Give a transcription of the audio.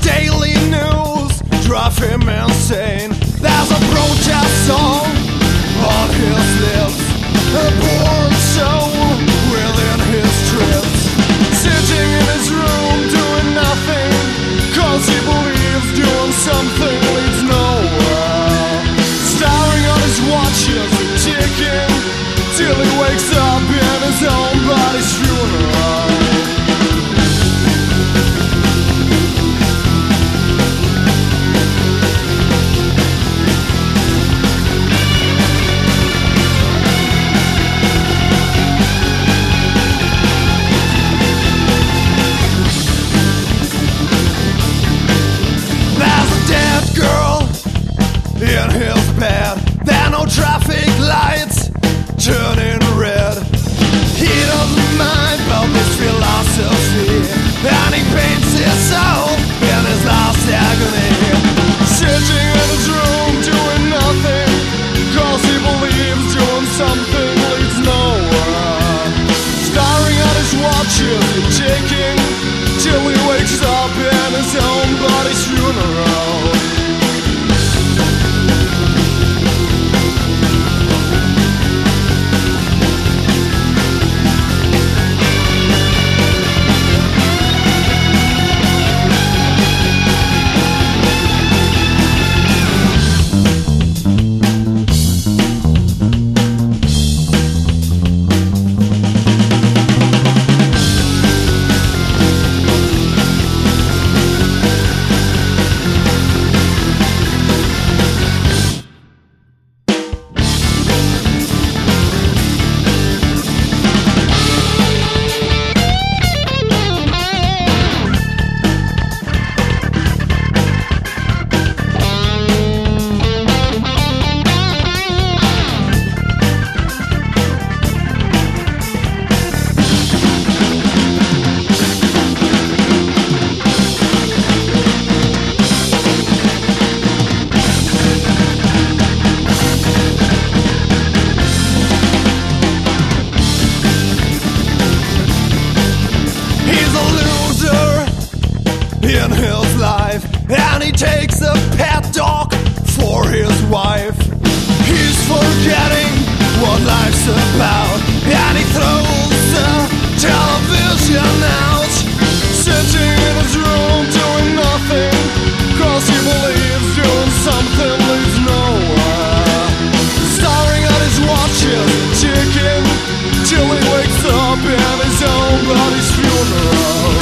daily news drive him insane. There's a protest song on his lips, a born soul within his trips, sitting in his room doing nothing, cause he believes doing something leads nowhere, staring on his watches ticking till he wakes up in his own body's funeral. In his bed, there are no traffic lights turning red. He doesn't mind about this philosophy, and he paints his soul in his last agony, sitting in his room doing nothing, cause he believes doing something leads nowhere, staring at his watches ticking till he wakes up in his own body's funeral. In his life, and he takes a pet dog for his wife. He's forgetting what life's about, and he throws the television out, sitting in his room doing nothing, cause he believes doing something leads nowhere, staring at his watches ticking till he wakes up in his own body's funeral.